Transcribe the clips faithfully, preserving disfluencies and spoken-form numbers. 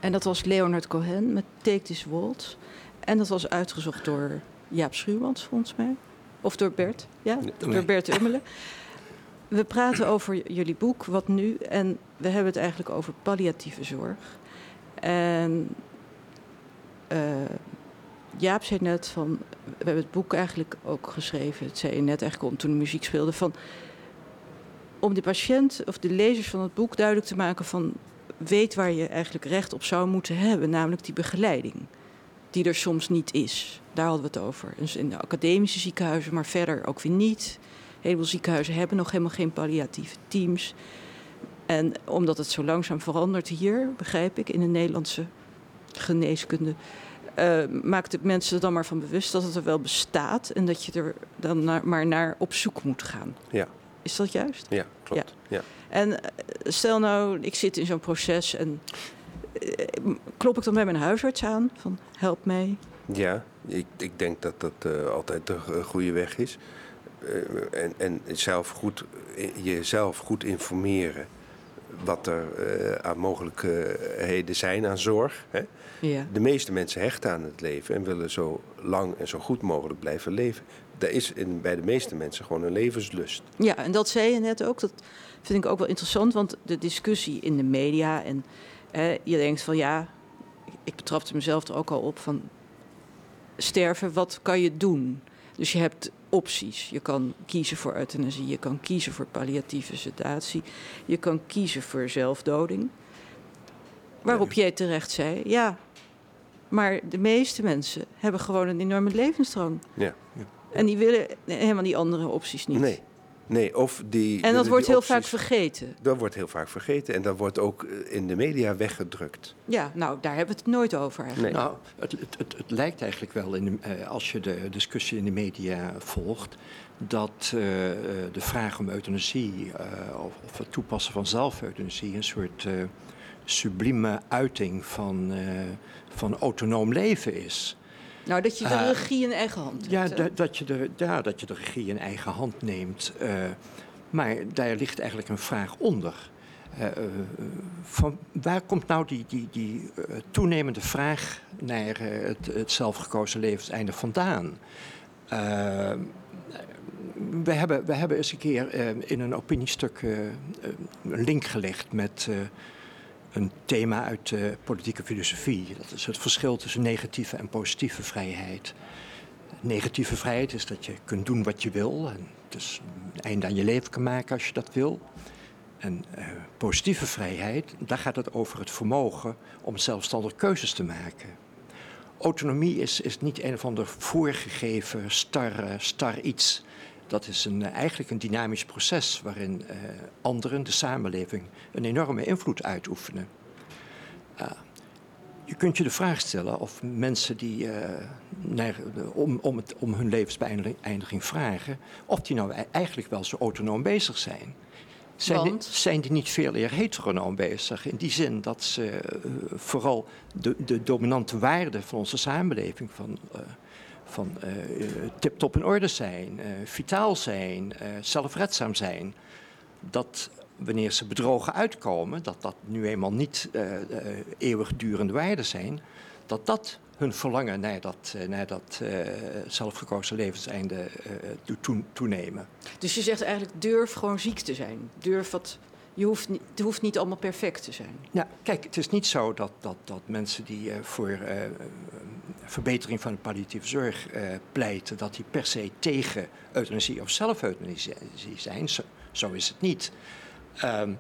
En dat was Leonard Cohen met Take This Waltz. En dat was uitgezocht door Jaap Schuurmans, volgens mij. Of door Bert, ja, nee. door Bert Ummelen. We praten over jullie boek, Wat Nu? En we hebben het eigenlijk over palliatieve zorg. En uh, Jaap zei net van... We hebben het boek eigenlijk ook geschreven. Het zei je net eigenlijk toen de muziek speelde. Van, om de patiënt of de lezers van het boek duidelijk te maken van... weet waar je eigenlijk recht op zou moeten hebben. Namelijk die begeleiding. Die er soms niet is. Daar hadden we het over. Dus in de academische ziekenhuizen, maar verder ook weer niet. Een heleboel ziekenhuizen hebben nog helemaal geen palliatieve teams. En omdat het zo langzaam verandert hier, begrijp ik, in de Nederlandse geneeskunde... Uh, maakt de mensen er dan maar van bewust dat het er wel bestaat... en dat je er dan naar, maar naar op zoek moet gaan. Ja. Is dat juist? Ja, klopt. Ja. Ja. En uh, stel nou, ik zit in zo'n proces... en uh, klop ik dan bij mijn huisarts aan van help mij? Ja, ik, ik denk dat dat uh, altijd de uh, goede weg is. Uh, en en zelf goed, jezelf goed informeren... wat er uh, aan mogelijkheden zijn aan zorg. Hè? Ja. De meeste mensen hechten aan het leven en willen zo lang en zo goed mogelijk blijven leven. Daar is in, bij de meeste mensen gewoon een levenslust. Ja, en dat zei je net ook. Dat vind ik ook wel interessant, want de discussie in de media... en eh, je denkt van ja, ik betrapte mezelf er ook al op van... sterven, wat kan je doen? Dus je hebt opties. Je kan kiezen voor euthanasie, je kan kiezen voor palliatieve sedatie... je kan kiezen voor zelfdoding. Waarop jij terecht zei, ja... maar de meeste mensen hebben gewoon een enorme levensdrang. Ja. Ja. En die willen helemaal die andere opties niet. Nee. Nee, of die, en dat die, wordt die heel opties, vaak vergeten. Dat wordt heel vaak vergeten en dat wordt ook in de media weggedrukt. Ja, nou, daar hebben we het nooit over eigenlijk. Nee. Nou, het, het, het, het lijkt eigenlijk wel, in de, uh, als je de discussie in de media volgt... dat uh, de vraag om euthanasie uh, of, of het toepassen van zelfeuthanasie... een soort uh, sublieme uiting van, uh, van autonoom leven is... Nou, dat je de uh, regie in eigen hand ja, hebt. Da, dat je de, ja, dat je de regie in eigen hand neemt. Uh, maar daar ligt eigenlijk een vraag onder. Uh, uh, van waar komt nou die, die, die uh, toenemende vraag naar uh, het, het zelfgekozen levenseinde vandaan? Uh, we, hebben, we hebben eens een keer uh, in een opiniestuk uh, een link gelegd met... Uh, een thema uit de politieke filosofie. Dat is het verschil tussen negatieve en positieve vrijheid. Negatieve vrijheid is dat je kunt doen wat je wil. En dus een einde aan je leven kan maken als je dat wil. En uh, positieve vrijheid, daar gaat het over het vermogen om zelfstandig keuzes te maken. Autonomie is, is niet een of ander voorgegeven star, star iets. Dat is een, eigenlijk een dynamisch proces waarin uh, anderen, de samenleving, een enorme invloed uitoefenen. Uh, je kunt je de vraag stellen of mensen die uh, naar, om, om, het, om hun levensbeëindiging vragen, of die nou eigenlijk wel zo autonoom bezig zijn. Zijn die, zijn die niet veel eer heteronoom bezig? In die zin dat ze uh, vooral de, de dominante waarden van onze samenleving... van uh, van uh, tip-top in orde zijn, uh, vitaal zijn, uh, zelfredzaam zijn. Dat wanneer ze bedrogen uitkomen, dat dat nu eenmaal niet uh, uh, eeuwigdurende waarden zijn, dat dat hun verlangen naar dat, uh, naar dat uh, zelfgekozen levenseinde uh, doet toenemen. Dus je zegt eigenlijk durf gewoon ziek te zijn. Durf wat... Je hoeft niet, het hoeft niet allemaal perfect te zijn. Ja, kijk, het is niet zo dat, dat, dat mensen die uh, voor uh, verbetering van de palliatieve zorg uh, pleiten, dat die per se tegen euthanasie of zelfeuthanasie zijn. Zo, zo is het niet. Um,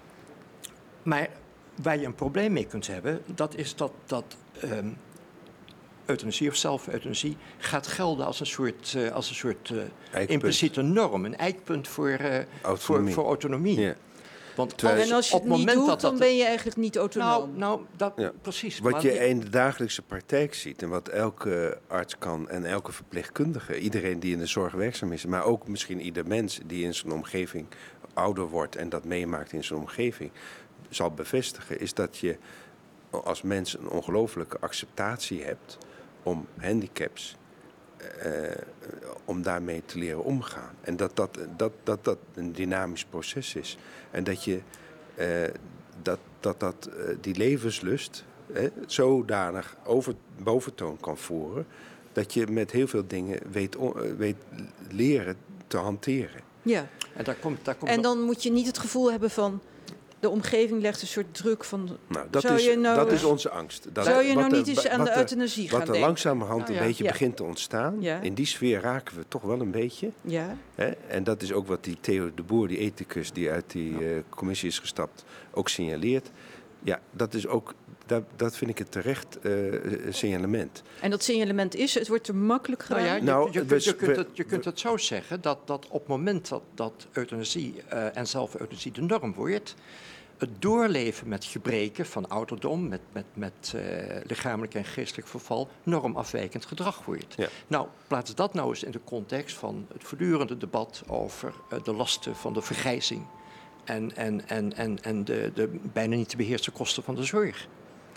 maar waar je een probleem mee kunt hebben, dat is dat, dat um, euthanasie of zelfeuthanasie gaat gelden als een soort, uh, als een soort uh, impliciete norm, een eikpunt voor, uh, voor, voor autonomie. Ja. Want oh, en als je het niet doet, dat dan dat, ben je eigenlijk niet autonoom. Nou, nou dat, ja. precies. Wat je in de dagelijkse praktijk ziet en wat elke arts kan en elke verpleegkundige, iedereen die in de zorg werkzaam is, maar ook misschien ieder mens die in zijn omgeving ouder wordt en dat meemaakt in zijn omgeving, zal bevestigen, is dat je als mens een ongelooflijke acceptatie hebt om handicaps, Uh, om daarmee te leren omgaan. En dat dat, dat, dat, dat een dynamisch proces is. En dat je uh, dat, dat, dat uh, die levenslust hè, zodanig over, boventoon kan voeren dat je met heel veel dingen weet, weet leren te hanteren. Ja. En, daar komt, daar komt en nog... dan moet je niet het gevoel hebben van de omgeving legt een soort druk van. Nou, dat, zou is, je nou, dat is onze angst. Dat, zou je nou er, niet eens aan de er, euthanasie gaan Wat er denken? langzamerhand Nou, een ja. beetje Ja. begint te ontstaan, Ja. in die sfeer raken we toch wel een beetje. Ja. Hè? En dat is ook wat die Theo de Boer, die ethicus die uit die Ja. uh, commissie is gestapt, ook signaleert. Ja, dat is ook, dat, dat vind ik een terecht uh, signalement. En dat signalement is, het wordt te makkelijk gedaan. Nou ja, je, Nou, je, je, we- je, kunt we- het, je kunt het zo zeggen dat, dat op het moment dat, dat euthanasie uh, en zelfeuthanasie de norm wordt, het doorleven met gebreken van ouderdom, met, met, met uh, lichamelijk en geestelijk verval, normafwijkend gedrag wordt. Ja. Nou, plaats dat nou eens in de context van het voortdurende debat over uh, de lasten van de vergrijzing en, en, en, en, en de, de bijna niet te beheersen kosten van de zorg.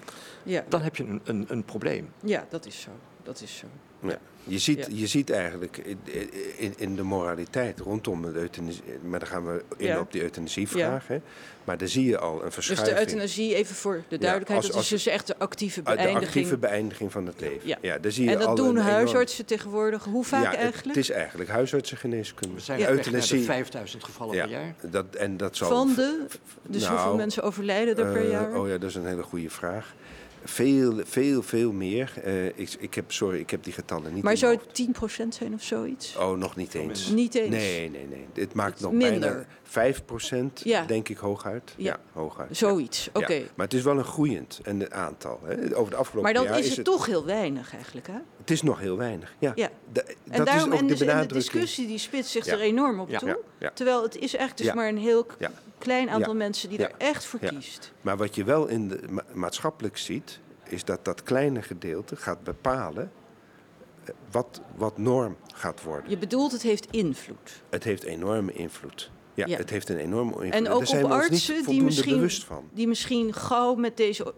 Ja. Dan heb je een, een, een probleem. Ja, dat is zo. Dat is zo. Ja. Je, ziet, Ja. je ziet eigenlijk in, in, in de moraliteit rondom de euthanasie, maar dan gaan we in Ja. op die euthanasievraag, hè? Maar daar zie je al een Dus verschuiving. de euthanasie, even voor de duidelijkheid, als- dat als- is dus echt de actieve Uit de beëindiging. actieve beëindiging van het leven. Ja. Ja, daar zie je En dat al doen een enorm- huisartsen tegenwoordig. Hoe vaak ja, het- eigenlijk? Het is eigenlijk huisartsengeneeskunde. We zijn Ja. op weg naar de Euthanasie. vijfduizend gevallen Ja, per jaar. dat, en dat zal Van de, dus Nou, hoeveel mensen overlijden er per Eh, jaar? Oh ja, dat is een hele goede vraag. Veel, veel, veel meer. Uh, ik, ik heb, sorry, ik heb die getallen niet Maar in zou mijn het tien procent zijn of zoiets? hoofd. Oh, nog niet eens. Niet eens? Nee, nee, nee. Het maakt Het nog minder. bijna vijf procent, Ja. denk ik, hooguit. Ja. Ja, hooguit. Zoiets, Ja. oké. Ja. Maar het is wel een groeiend een aantal. Hè. Over de afgelopen Maar dan jaar is het toch heel weinig eigenlijk, hè? Het is nog heel weinig, ja. Ja. Da- En dat daarom, is ook en, de dus, en de benadrukking. discussie die spitst zich Ja. er enorm op Ja. toe. Ja. Ja. Terwijl het is eigenlijk dus Ja. maar een heel k- Ja. klein aantal Ja. mensen die Ja. er echt voor Ja. kiest. Maar wat je wel in de ma- maatschappelijk ziet, is dat dat kleine gedeelte gaat bepalen eh, wat, wat norm gaat worden. Je bedoelt, het heeft invloed. Het heeft enorme invloed. Ja, Ja. het heeft een enorme invloed. En ook Daar zijn op we ons artsen niet die voldoende misschien, bewust van. die misschien gauw met deze...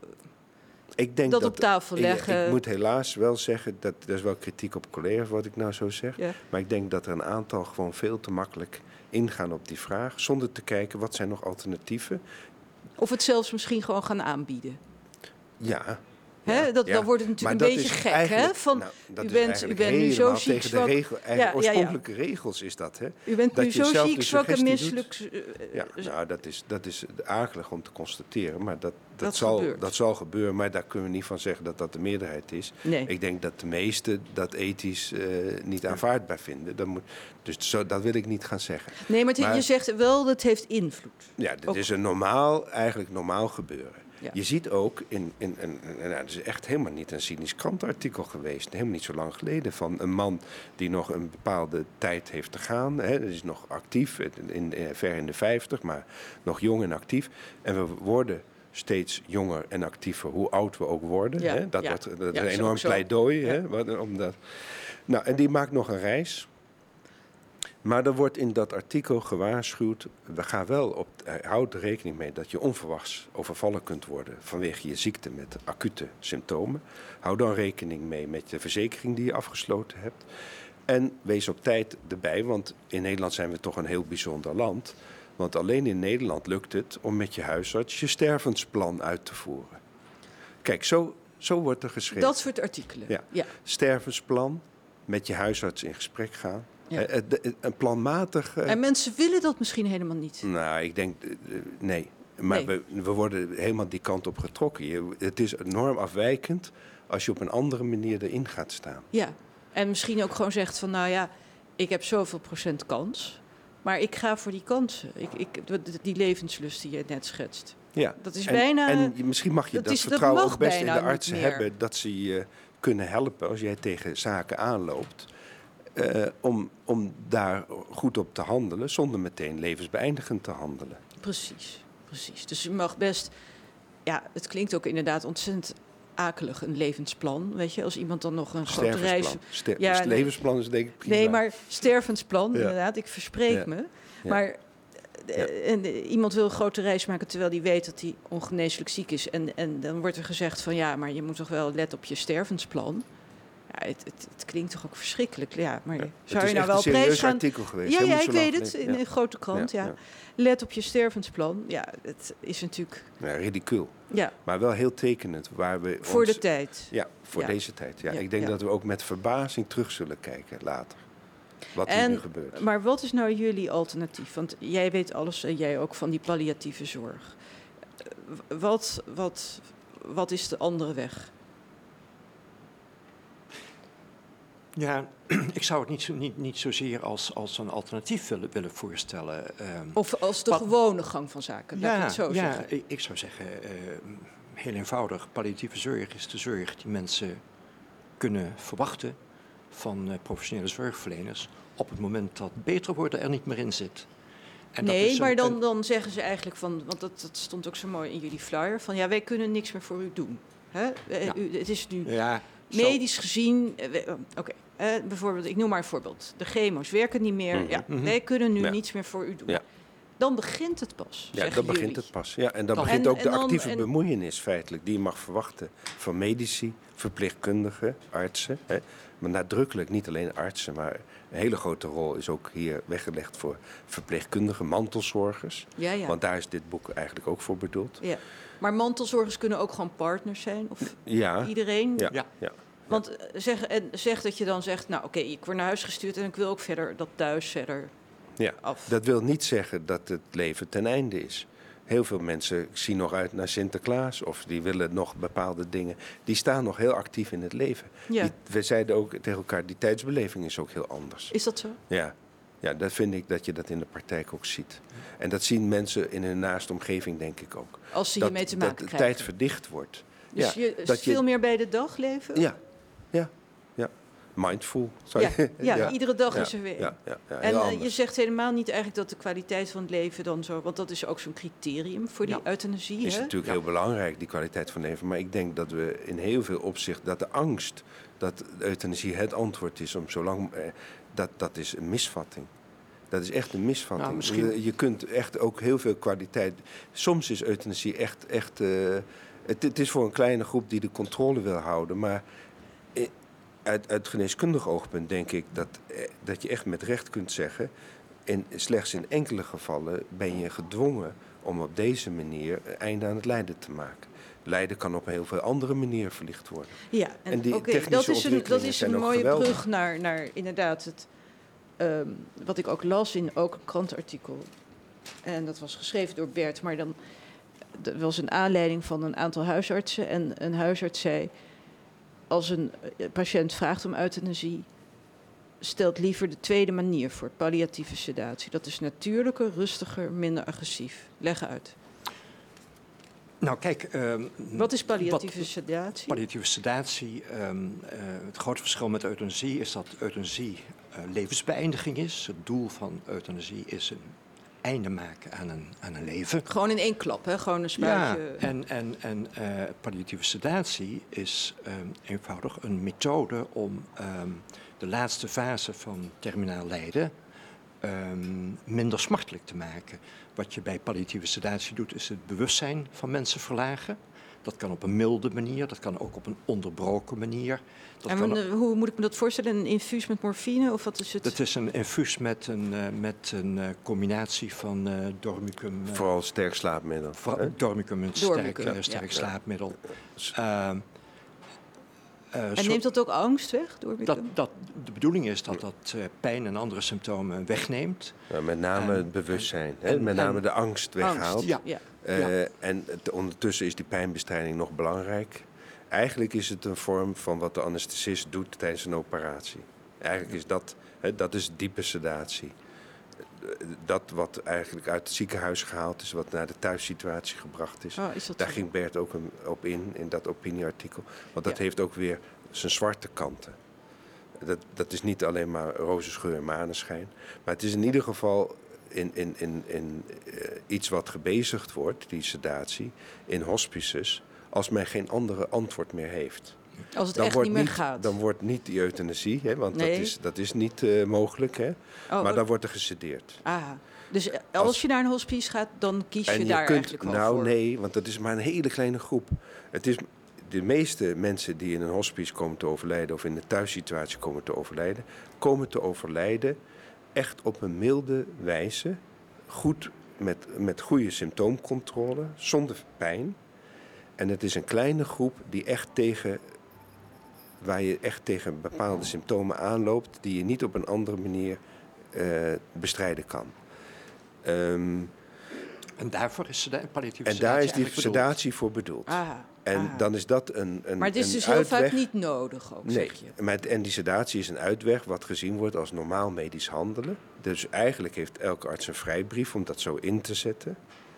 Ik denk dat dat op tafel ik- leggen. Ik, moet helaas wel zeggen, dat er is wel kritiek op collega's wat ik nou zo zeg. Ja. Maar ik denk dat er een aantal gewoon veel te makkelijk ingaan op die vraag. Zonder te kijken, wat zijn nog alternatieven? Of het zelfs misschien gewoon gaan aanbieden. Ja. Hè? Ja, Dat, ja. Dan wordt het natuurlijk Maar een dat beetje is gek. Hè? eigenlijk- Van, nou, dat u is bent, u eigenlijk bent nu zo helemaal ziek, tegen zwak. de regel, Ja, eigen ja, ja. oorspronkelijke regels is dat, hè? U bent dat nu je zo zelf ziek, de zwak en suggestie doet. misselijk. eh, Ja, eh, nou, dat is, dat is akelig om te constateren, maar dat, dat, Dat zal, gebeurt. dat zal gebeuren. Maar daar kunnen we niet van zeggen dat dat de meerderheid is. Nee. Ik denk dat de meesten dat ethisch eh, niet aanvaardbaar vinden. Dat moet, dus zo, dat wil ik niet gaan zeggen. Nee, maar, het- Maar- je zegt wel, dat heeft invloed. Ja, dit Ook- is een normaal, eigenlijk normaal gebeuren. Ja. Je ziet ook, in, in, in, in- nou, het is echt helemaal niet een cynisch krantartikel geweest. Helemaal niet zo lang geleden. Van een man die nog een bepaalde tijd heeft te gaan. Hè, dat is nog actief, in, in, ver in de vijftig, maar nog jong en actief. En we worden steeds jonger en actiever, hoe oud we ook worden. Ja, Hè? Dat, ja. wordt, dat Ja, is een zo- enorm zo. pleidooi. Hè? Ja. Wat- Omdat, nou, en die maakt nog een reis. Maar er wordt in dat artikel gewaarschuwd, we gaan wel op, eh, houd er rekening mee dat je onverwachts overvallen kunt worden vanwege je ziekte met acute symptomen. Hou dan rekening mee met de verzekering die je afgesloten hebt. En wees op tijd erbij, want in Nederland zijn we toch een heel bijzonder land. Want alleen in Nederland lukt het om met je huisarts je stervensplan uit te voeren. Kijk, zo, zo wordt er geschreven. Dat soort artikelen. Ja. Ja. Stervensplan, met je huisarts in gesprek gaan. Ja. Eh, eh, de- een planmatig... eh, En mensen willen dat misschien helemaal niet. nou, ik denk, eh, eh, nee. Maar Nee. We, we worden helemaal die kant op getrokken. Je, het is enorm afwijkend als je op een andere manier erin gaat staan. Ja. En misschien ook gewoon zegt van, nou ja, ik heb zoveel procent kans. Maar ik ga voor die kansen. Ik, ik, die levenslust die je net schetst. Ja. Dat is en, bijna... En je- misschien mag je dat dat, is- dat vertrouwen mag ook best in bijna de niet artsen meer. hebben. Dat ze je kunnen helpen als jij tegen zaken aanloopt. eh, om, om daar goed op te handelen, zonder meteen levensbeëindigend te handelen. Precies, precies. Dus je mag best... Ja, het klinkt ook inderdaad ontzettend akelig, een levensplan. Weet je, als iemand dan nog een grote reis... Stervensplan. Ster- Ja, dus nee. levensplan is denk ik prima. Nee, maar stervensplan, Ja. inderdaad, ik verspreek Ja. me. Ja. Maar eh, Ja. en, eh, iemand wil een grote reis maken terwijl hij weet dat hij ongeneeslijk ziek is. En, en dan wordt er gezegd van ja, maar je moet toch wel letten op je stervensplan. Ja, het, het, het klinkt toch ook verschrikkelijk. Ja, maar Ja. zou Het je is nou wel echt een prijs serieus gaan... artikel geweest. Ja, hè, ja, niet ik zo lang weet het. geleden. In Ja. een grote krant, ja. Ja, ja. Let op je stervensplan. Ja, het is natuurlijk... Ja, ridicuul. Ja, Maar wel heel tekenend. Waar we voor ons, de tijd. Ja, voor Ja. deze tijd. Ja. Ja, Ik denk ja. dat we ook met verbazing terug zullen kijken later. Wat hier En, nu gebeurt. maar wat is nou jullie alternatief? Want jij weet alles en jij ook van die palliatieve zorg. Uh, Wat, wat, wat is de andere weg? Ja, ik zou het niet, zo, niet, niet zozeer als, als een alternatief willen, willen voorstellen. Um, Of als de Wat- gewone gang van zaken, laat ik het zo ja, zeggen. ik, ik zou zeggen, uh, heel eenvoudig, palliatieve zorg is de zorg die mensen kunnen verwachten van uh, professionele zorgverleners op het moment dat beter worden er niet meer in zit. En dat Nee, is een- maar dan, een- dan zeggen ze eigenlijk van, want dat, dat stond ook zo mooi in jullie flyer, van ja, wij kunnen niks meer voor u doen. Hè? Eh, Ja. u, het is nu ja, zo- medisch gezien, eh, we- oh, oké, eh, bijvoorbeeld, ik noem maar een voorbeeld. De chemo's werken niet meer. Mhm. Ja, Mhm. wij kunnen nu Ja. niets meer voor u doen. Ja. Dan begint het pas, Ja, zeggen dan begint jullie. het pas. Ja, en dan Dan- begint En- ook en de dan- actieve en- bemoeienis feitelijk. Die je mag verwachten van medici, verpleegkundigen, artsen. Hè. Maar nadrukkelijk niet alleen artsen, maar een hele grote rol is ook hier weggelegd voor verpleegkundigen, mantelzorgers. Ja, ja. Want daar is dit boek eigenlijk ook voor bedoeld. ja. Maar mantelzorgers kunnen ook gewoon partners zijn, of Ja, iedereen. ja, Ja. ja. Want eh, zeg, en zeg dat je dan zegt, nou oké, ik word naar huis gestuurd en ik wil ook verder dat thuis verder ja. af. Dat wil niet zeggen dat het leven ten einde is. Heel veel mensen zien nog uit naar Sinterklaas of die willen nog bepaalde dingen. Die staan nog heel actief in het leven. Ja. Die, we zeiden ook tegen elkaar, die tijdsbeleving is ook heel anders. Is dat zo? Ja, ja, dat vind ik dat je dat in de praktijk ook ziet. En dat zien mensen in hun naaste omgeving denk ik ook. Als ze dat, hiermee te dat maken de krijgen. tijd verdicht wordt. Dus ja, je dat je- veel meer bij de dag leven? Ja, ja, ja. Mindful. Zou Ja, je- ja, iedere dag ja, is er weer. Ja, ja, ja, En heel eh, anders. je zegt helemaal niet eigenlijk dat de kwaliteit van het leven dan zo... Want dat is ook zo'n criterium voor die Ja. euthanasie, is hè? natuurlijk heel belangrijk, die kwaliteit van leven. Maar ik denk dat we in heel veel opzichten, dat de angst dat euthanasie het antwoord is om zo lang, eh, dat, dat is een misvatting. Dat is echt een misvatting. Nou, misschien- je, je kunt echt ook heel veel kwaliteit. Soms is euthanasie echt, echt eh, het, het is voor een kleine groep die de controle wil houden. Maar eh, uit, uit geneeskundig oogpunt denk ik dat, eh, dat je echt met recht kunt zeggen, in, slechts in enkele gevallen ben je gedwongen om op deze manier een einde aan het lijden te maken. Lijden kan op heel veel andere manieren verlicht worden. Ja, en, En die oké, technische dat is een, dat ontwikkelingen is zijn een ook mooie geweldig. brug naar, naar inderdaad het... ehm, wat ik ook las in ook een krantenartikel. En dat was geschreven door Bert, maar dan... Er was een aanleiding van een aantal huisartsen. En een huisarts zei... Als een eh, patiënt vraagt om euthanasie... stelt liever de tweede manier voor, palliatieve sedatie. Dat is natuurlijker, rustiger, minder agressief. Leg uit. Nou, kijk. ehm, Wat is palliatieve wat- sedatie? Palliatieve sedatie. ehm, eh, het grote verschil met euthanasie is dat euthanasie eh, levensbeëindiging is. Het doel van euthanasie is een einde maken aan een, aan een leven. Gewoon in één klap, hè? Gewoon een spuitje. Ja, en, en, en eh, palliatieve sedatie is ehm, eenvoudig een methode om ehm, de laatste fase van terminaal lijden ehm, minder smartelijk te maken. Wat je bij palliatieve sedatie doet, is het bewustzijn van mensen verlagen. Dat kan op een milde manier, dat kan ook op een onderbroken manier. Dat, En kan, men- hoe moet ik me dat voorstellen? Een infuus met morfine of wat is het? dat is een infuus met een, eh, met een eh, combinatie van eh dormicum... eh, Vooral sterk slaapmiddel. Voor- hè? Dormicum, een Dormicum, sterk, eh, ja. sterk Ja. slaapmiddel. Ehm, eh, En zo- neemt dat ook angst weg door dat, dat, de bedoeling is dat dat eh, pijn en andere symptomen wegneemt. Ja, met name En- het bewustzijn. hè? en- met name en- de angst weghaalt. Angst, Ja. ja. Eh, Ja. En het- ondertussen is die pijnbestrijding nog belangrijk. Eigenlijk is het een vorm van wat de anesthesist doet tijdens een operatie. Eigenlijk is dat, hè, dat is diepe sedatie. Eh, Dat wat eigenlijk uit het ziekenhuis gehaald is, wat naar de thuissituatie gebracht is. Oh, is dat Daar zo? ging Bert ook een- op in, in dat opinieartikel. Want dat Ja. heeft ook weer zijn zwarte kanten. Dat, dat is niet alleen maar roze scheur en maneschijn. Maar het is in ieder geval in, in, in, in, eh, iets wat gebezigd wordt, die sedatie, in hospices, als men geen andere antwoord meer heeft. Als het Dan echt wordt, niet meer niet, gaat. dan wordt niet die euthanasie, hè, want Nee. dat, is, dat is niet eh, mogelijk. Hè, Oh, maar dan wordt er gesedeerd. ah. Dus eh, als, Als- je naar een hospice gaat, dan kies je, En je daar kunt, eigenlijk wel nou voor. nee, want dat is maar een hele kleine groep. Het is, de meeste mensen die in een hospice komen te overlijden of in een thuissituatie komen te overlijden, komen te overlijden echt op een milde wijze, goed, met, met goede symptoomcontrole, zonder pijn. En het is een kleine groep die echt tegen, waar je echt tegen bepaalde symptomen aanloopt die je niet op een andere manier uh, bestrijden kan. Um, en daarvoor is de palliatieve en sedatie daar is die bedoeld. sedatie voor bedoeld. Ah, en ah. dan is dat een, een Maar het is een dus uitweg. heel vaak niet nodig ook, nee, zeg je. maar het, en die sedatie is een uitweg wat gezien wordt als normaal medisch handelen. Dus eigenlijk heeft elke arts een vrijbrief om dat zo in te zetten.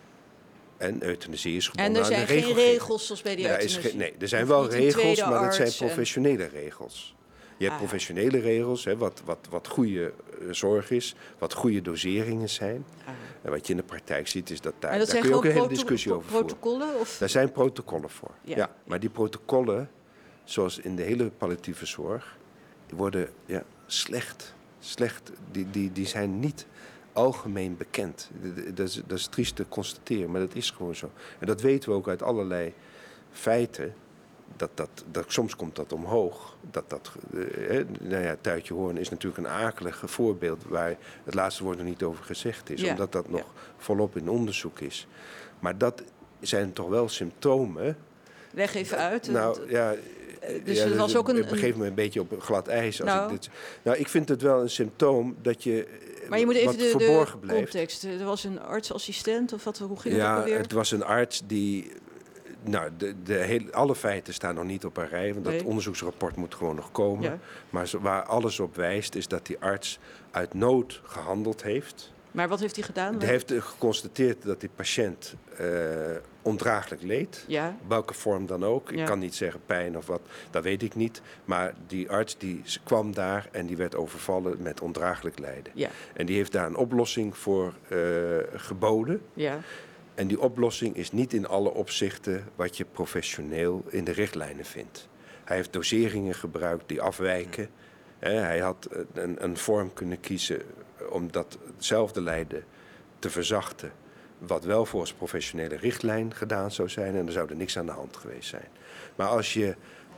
En euthanasie is gebonden En er aan zijn de geen regelgeving. regels zoals bij die Ja, euthanasie? is nee, er zijn Of wel niet een regels, tweede maar dat zijn arts en- professionele regels. Je hebt Ah. professionele regels, hè, wat, wat, wat goede uh, zorg is, wat goede doseringen zijn. Ah. En wat je in de praktijk ziet, is dat daar, Maar dat daar zijn kun je ook een gewoon hele proto- discussie pro- over voeren. protocollen? Of? Daar zijn protocollen voor. Ja. Ja. Maar die protocollen, zoals in de hele palliatieve zorg, die worden ja, slecht. slecht. Die, die, die zijn niet algemeen bekend. Dat is, dat is triest te constateren, maar dat is gewoon zo. En dat weten we ook uit allerlei feiten. Dat, dat, dat, soms komt dat omhoog. Dat, dat, eh, nou ja, Tuitje Hoorn is natuurlijk een akelig voorbeeld waar het laatste woord nog niet over gezegd is. Ja. Omdat dat nog Ja. volop in onderzoek is. Maar dat zijn toch wel symptomen. Leg even uit. Nou want- ja, dus ja, het was ook een- het begeeft me een beetje op glad ijs. Als Nou. ik dit, nou, ik vind het wel een symptoom dat je maar je moet even wat de, de verborgen blijft. context. Er was een artsassistent of wat, hoe ging het ook Ja, alweer? het was een arts die. Nou, de, de hele, alle feiten staan nog niet op een rij, want dat Nee. onderzoeksrapport moet gewoon nog komen. Ja. Maar zo, waar alles op wijst, is dat die arts uit nood gehandeld heeft. Maar wat heeft hij gedaan? Hij heeft uh, geconstateerd dat die patiënt uh, ondraaglijk leed. Ja. Welke vorm dan ook. Ja. Ik kan niet zeggen pijn of wat, dat weet ik niet. Maar die arts die kwam daar en die werd overvallen met ondraaglijk lijden. Ja. En die heeft daar een oplossing voor uh, geboden. Ja. En die oplossing is niet in alle opzichten wat je professioneel in de richtlijnen vindt. Hij heeft doseringen gebruikt die afwijken. Hij had een, een vorm kunnen kiezen om datzelfde lijden te verzachten, wat wel volgens professionele richtlijn gedaan zou zijn, en er zou er niks aan de hand geweest zijn. Maar als je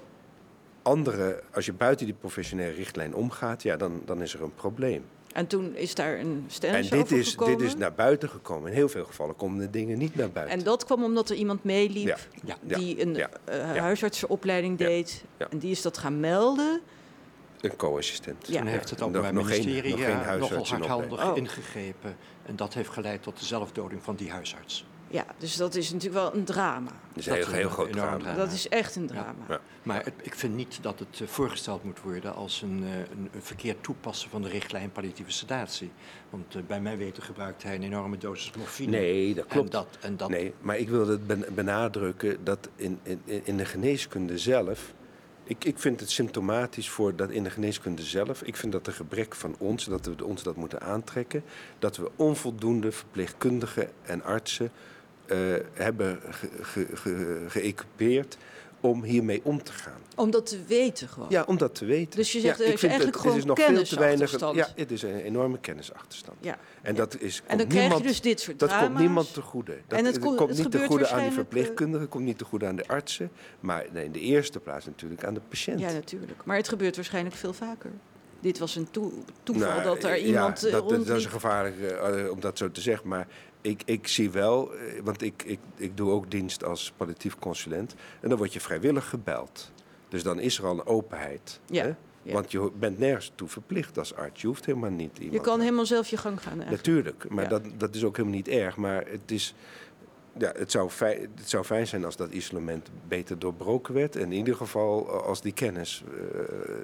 andere, als je buiten die professionele richtlijn omgaat, ja, dan, dan is er een probleem. En toen is daar een En stennis dit over is, gekomen. dit is naar buiten gekomen. In heel veel gevallen komen de dingen niet naar buiten. En dat kwam omdat er iemand meeliep Ja. Ja. die een Ja. uh, Ja. huisartsenopleiding Ja. deed. Ja. En die is dat gaan melden. Een co-assistent. Ja. Toen heeft het Nog- Openbaar nog geen- Ministerie nog geen ja, nogal huisartsenopleiding. hardhandig Oh. ingegrepen. En dat heeft geleid tot de zelfdoding van die huisarts. Ja, dus dat is natuurlijk wel een drama. Dat is een heel, Dat is heel een groot enorm drama. drama. Dat is echt een drama. Ja. Maar het, ik vind niet dat het uh, voorgesteld moet worden als een, uh, een, een verkeerd toepassen van de richtlijn palliatieve sedatie. Want uh, bij mij weten gebruikte hij een enorme dosis morfine. Nee, dat klopt. En dat, en dat, Nee, maar ik wil het ben- benadrukken dat in, in, in de geneeskunde zelf. Ik, ik vind het symptomatisch voor dat in de geneeskunde zelf. Ik vind dat een gebrek van ons, dat we ons dat moeten aantrekken. Dat we onvoldoende verpleegkundigen en artsen uh, hebben ge, ge, ge, geëquipeerd om hiermee om te gaan. Om dat te weten gewoon. Ja, om dat te weten. Dus je zegt, ja, er ik is vind eigenlijk het, het is nog gewoon veel te weinig. kennisachterstand. Ja, het is een enorme kennisachterstand. Ja. En dat is. En dan komt krijg je niemand, dus dit soort dat drama's. komt niemand te goede. Dat, En het het komt- komt het niet te gebeurt goede aan de waarschijnlijk, verpleegkundigen, komt niet te goede aan de artsen, maar nee, in de eerste plaats natuurlijk aan de patiënt. Ja, natuurlijk. Maar het gebeurt waarschijnlijk veel vaker. Dit was een toe- toeval Nou, dat er ja, iemand dat, uh, dat, dat is rondliep. een gevaarlijk uh, om dat zo te zeggen, maar ik, ik zie wel, uh, want ik, ik, ik doe ook dienst als palliatief consulent en dan word je vrijwillig gebeld. Dus dan is er al een openheid. Ja, Hè? ja. Want je bent nergens toe verplicht als arts. Je hoeft helemaal niet iemand. Je kan helemaal zelf je gang gaan eigenlijk. Natuurlijk, maar Ja. dat, dat is ook helemaal niet erg. Maar het, is, ja, het, zou fijn, het zou fijn zijn als dat isolement beter doorbroken werd. En in ieder geval als die kennis uh,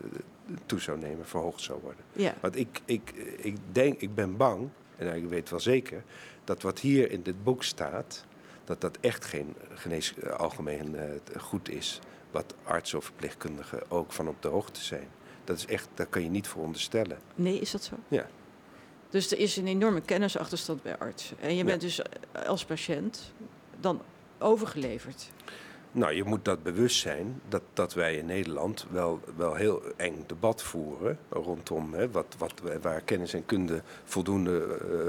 toe zou nemen, verhoogd zou worden. Ja. Want ik, ik, ik denk, ik ben bang, en ik weet wel zeker, dat wat hier in dit boek staat, dat dat echt geen genees, uh, algemeen uh, goed is. Wat artsen of verpleegkundigen ook van op de hoogte zijn. Dat is echt, daar kan je niet voor onderstellen. Nee, is dat zo? Ja. Dus er is een enorme kennisachterstand bij artsen. En je Ja. bent dus als patiënt dan overgeleverd. Nou, je moet dat bewust zijn dat, dat wij in Nederland wel, wel heel eng debat voeren rondom hè, wat, wat, waar kennis en kunde voldoende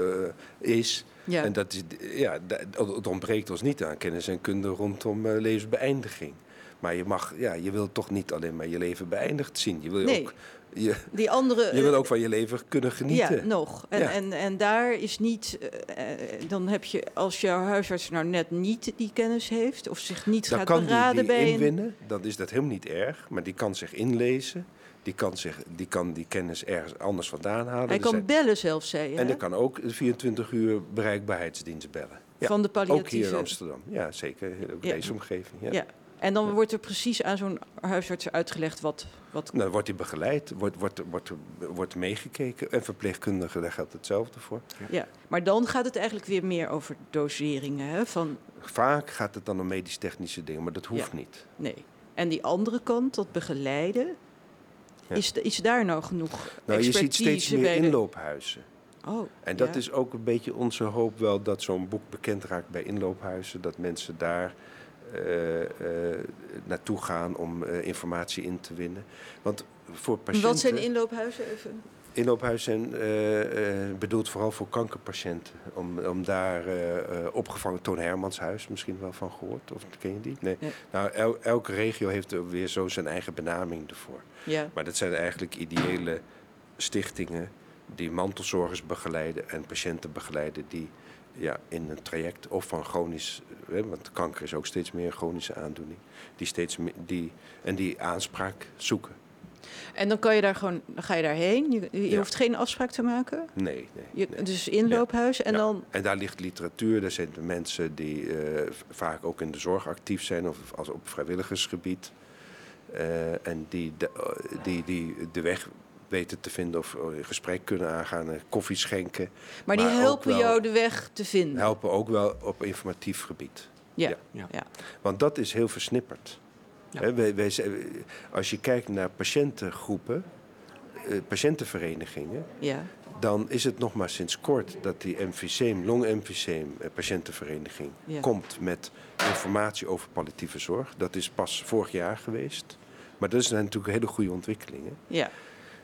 uh, is. Ja. En dat is, ja, het ontbreekt ons niet aan kennis en kunde rondom uh, levensbeëindiging. Maar je mag, ja, je wil toch niet alleen maar je leven beëindigd zien. Je wil Nee. ook, je, Die andere, je wil ook van je leven kunnen genieten. Ja, nog. En, Ja. en, en daar is niet... Uh, uh, dan heb je, als jouw huisarts nou net niet die kennis heeft... of zich niet Dan gaat kan die beraden die bij een... inwinnen, dan is dat helemaal niet erg. Maar die kan zich inlezen. Die kan, zich, die, kan die kennis ergens anders vandaan halen. Hij Er kan zijn- bellen zelfs, zei je. En hè? er kan ook vierentwintig uur bereikbaarheidsdienst bellen. Ja, Van de ook hier palliatieve... in Amsterdam. Ja, zeker. Ook Ja. deze omgeving. Ja. Ja. En dan Ja. wordt er precies aan zo'n huisarts uitgelegd wat... wat Nou, dan wordt hij begeleid, wordt, wordt, wordt, wordt meegekeken. En verpleegkundigen, daar geldt hetzelfde voor. ja. Maar dan gaat het eigenlijk weer meer over doseringen. Hè? Van, Vaak gaat het dan om medisch-technische dingen, maar dat hoeft Ja. niet. nee. En die andere kant, dat begeleiden... Ja. Is, is daar nou genoeg Nou, je ziet expertise steeds meer bij de- inloophuizen. Oh, En dat ja. is ook een beetje onze hoop wel, dat zo'n boek bekend raakt bij inloophuizen. Dat mensen daar uh, uh, naartoe gaan om uh, informatie in te winnen. Want voor patiënten... Wat zijn inloophuizen? Even. Inloophuizen zijn uh, uh, bedoeld vooral voor kankerpatiënten. Om, om daar uh, uh, opgevangen... Toon Hermanshuis, misschien wel van gehoord. Of ken je die? Nee. Ja. Nou, el, elke regio heeft er weer zo zijn eigen benaming ervoor. Ja. Maar dat zijn eigenlijk ideële stichtingen die mantelzorgers begeleiden en patiënten begeleiden die ja, in een traject of van chronisch, hè, want kanker is ook steeds meer een chronische aandoening, die steeds meer, die, en die aanspraak zoeken. En dan kan je daar gewoon, dan ga je daarheen. Je, je Ja. hoeft geen afspraak te maken. Nee, nee. Je, nee. Dus inloophuis en Ja. dan. En daar ligt literatuur, daar zijn de mensen die uh, vaak ook in de zorg actief zijn of als op vrijwilligersgebied. Uh, en die de, uh, die, die de weg weten te vinden of een gesprek kunnen aangaan, en koffie schenken. Maar die maar ook helpen wel- jou de weg te vinden. Helpen ook wel op informatief gebied. Ja. Ja. Ja. Ja. Want dat is heel versnipperd. Ja. Hè, wij, wij, als je kijkt naar patiëntengroepen, uh, patiëntenverenigingen, Ja. dan is het nog maar sinds kort dat die emfyseem, long-emfyseem uh, patiëntenvereniging Ja. komt met informatie over palliatieve zorg. Dat is pas vorig jaar geweest. Maar dat is natuurlijk een hele goede ontwikkeling. Hè? Ja.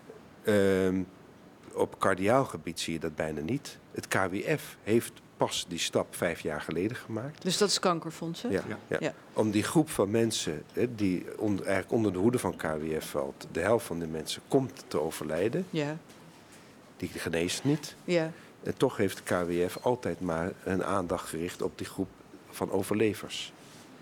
Um, op cardiaal gebied zie je dat bijna niet. Het K W F heeft pas die stap vijf jaar geleden gemaakt. Dus dat is kankerfonds, hè? Ja, Ja. ja. Ja. Om die groep van mensen hè, die onder, eigenlijk onder de hoede van K W F valt, de helft van de mensen komt te overlijden, Ja. die geneest niet. Ja. En toch heeft de K W F altijd maar een aandacht gericht op die groep van overlevers.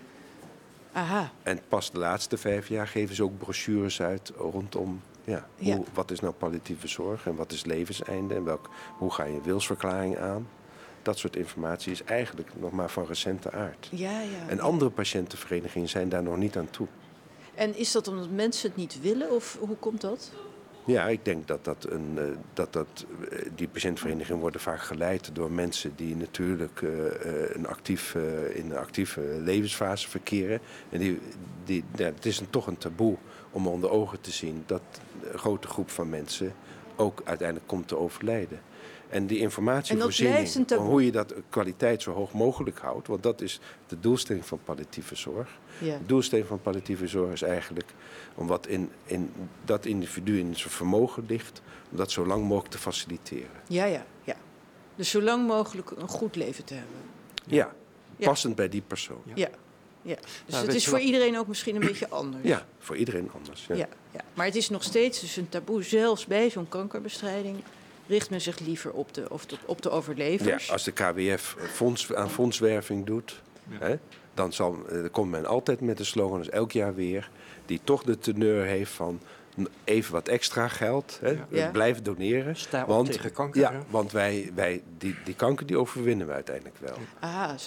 Aha. En pas de laatste vijf jaar geven ze ook brochures uit rondom ja, hoe, Ja. wat is nou palliatieve zorg en wat is levenseinde en welk, hoe ga je wilsverklaring aan. Dat soort informatie is eigenlijk nog maar van recente aard. Ja, ja. En andere patiëntenverenigingen zijn daar nog niet aan toe. En is dat omdat mensen het niet willen of hoe komt dat? Ja, ik denk dat, dat, een, uh, dat, dat uh, die patiëntenverenigingen worden vaak geleid door mensen die natuurlijk uh, uh, een actief, uh, in een actieve levensfase verkeren. En die, die, ja, het is een, toch een taboe om onder ogen te zien dat een grote groep van mensen ook uiteindelijk komt te overlijden. En die informatievoorziening, een taboe. hoe je dat kwaliteit zo hoog mogelijk houdt, want dat is de doelstelling van palliatieve zorg. Ja. De doelstelling van palliatieve zorg is eigenlijk om wat in, in dat individu in zijn vermogen ligt, om dat zo lang mogelijk te faciliteren. Ja, ja, ja. Dus zo lang mogelijk een goed leven te hebben. Ja, Ja. passend bij die persoon. Ja. Ja. Ja. Dus Nou, het weet is je voor wat- iedereen ook misschien een beetje anders. Ja, voor iedereen anders. Ja. Ja, ja. Maar het is nog steeds dus een taboe. Zelfs bij zo'n kankerbestrijding richt men zich liever op de, of de, op de overlevers. Ja, als de K W F fonds, aan fondswerving doet, Ja. hè, dan, zal, eh, dan komt men altijd met de slogan, dus elk jaar weer, die toch de teneur heeft van even wat extra geld, hè, Ja. Ja. blijf doneren. Sta op Want, tegen kanker. ja, hè? want wij, wij, die, die kanker die overwinnen we uiteindelijk wel. Ah, zo